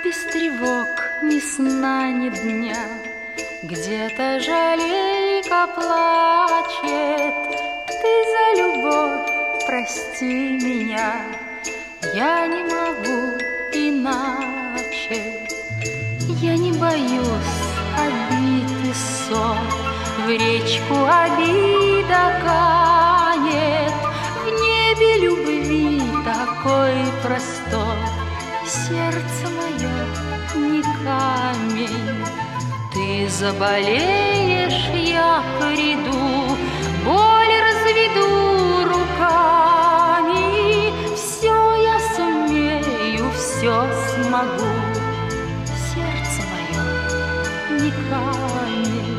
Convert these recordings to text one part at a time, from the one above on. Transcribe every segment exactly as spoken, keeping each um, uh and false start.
без тревог, ни сна, ни дня. Где-то жалейка плачет, ты за любовь прости меня. Я не могу иначе, я не боюсь обид и ссор. В речку обида канет, в небе любви такой простор. Сердце мое не камень, ты заболеешь, я приду, боль разведу руками. Все я сумею, все смогу, сердце мое не камень.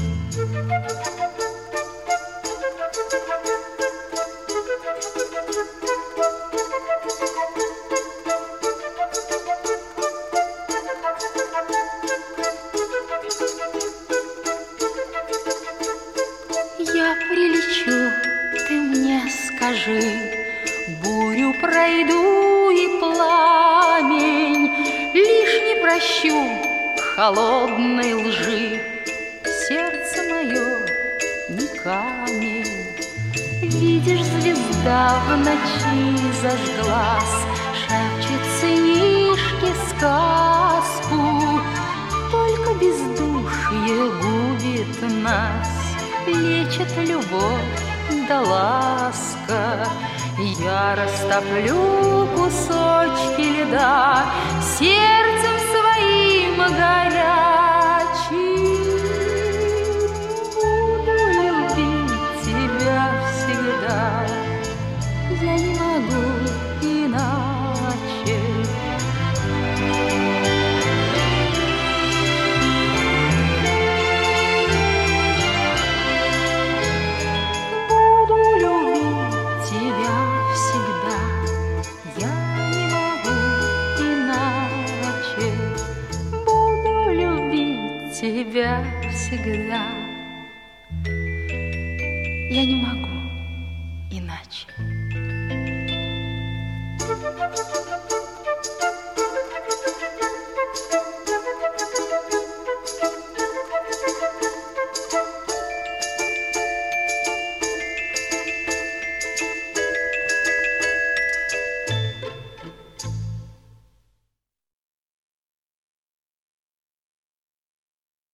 Я прилечу, ты мне скажи, бурю пройду и пламень, лишь не прощу холодной лжи. Сердце мое не камень. Видишь, звезда в ночи зажглась, шепчет сынишке сказку. Только бездушье губит нас, лечит любовь да ласка. Я растоплю кусочки льда сердцем своим горячим. Буду любить тебя всегда, я не могу иначе. Тебя всегда, я не могу.